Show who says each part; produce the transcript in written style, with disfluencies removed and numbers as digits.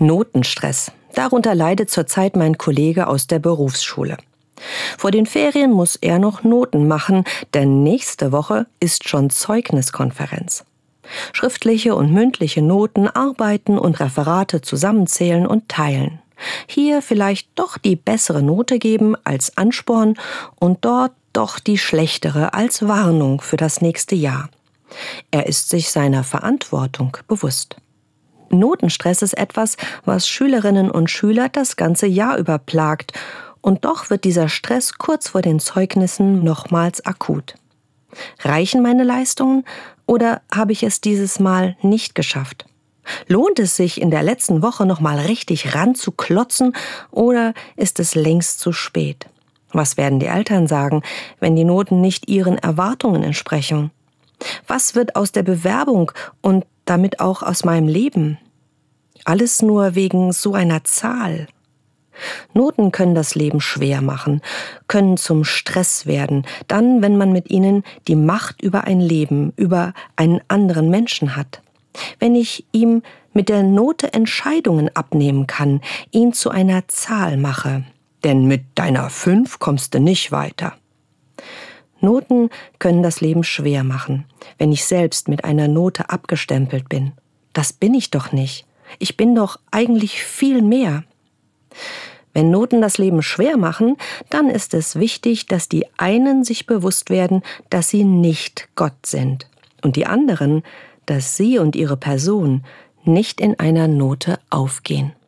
Speaker 1: Notenstress. Darunter leidet zurzeit mein Kollege aus der Berufsschule. Vor den Ferien muss er noch Noten machen, denn nächste Woche ist schon Zeugniskonferenz. Schriftliche und mündliche Noten, Arbeiten und Referate zusammenzählen und teilen. Hier vielleicht doch die bessere Note geben als Ansporn und dort doch die schlechtere als Warnung für das nächste Jahr. Er ist sich seiner Verantwortung bewusst. Notenstress ist etwas, was Schülerinnen und Schüler das ganze Jahr über plagt. Und doch wird dieser Stress kurz vor den Zeugnissen nochmals akut. Reichen meine Leistungen oder habe ich es dieses Mal nicht geschafft? Lohnt es sich, in der letzten Woche nochmal richtig ranzuklotzen oder ist es längst zu spät? Was werden die Eltern sagen, wenn die Noten nicht ihren Erwartungen entsprechen? Was wird aus der Bewerbung und damit auch aus meinem Leben? Alles nur wegen so einer Zahl. Noten können das Leben schwer machen, können zum Stress werden, dann, wenn man mit ihnen die Macht über ein Leben, über einen anderen Menschen hat. Wenn ich ihm mit der Note Entscheidungen abnehmen kann, ihn zu einer Zahl mache. Denn mit deiner 5 kommst du nicht weiter. Noten können das Leben schwer machen, wenn ich selbst mit einer Note abgestempelt bin. Das bin ich doch nicht. Ich bin doch eigentlich viel mehr. Wenn Noten das Leben schwer machen, dann ist es wichtig, dass die einen sich bewusst werden, dass sie nicht Gott sind und die anderen, dass sie und ihre Person nicht in einer Note aufgehen.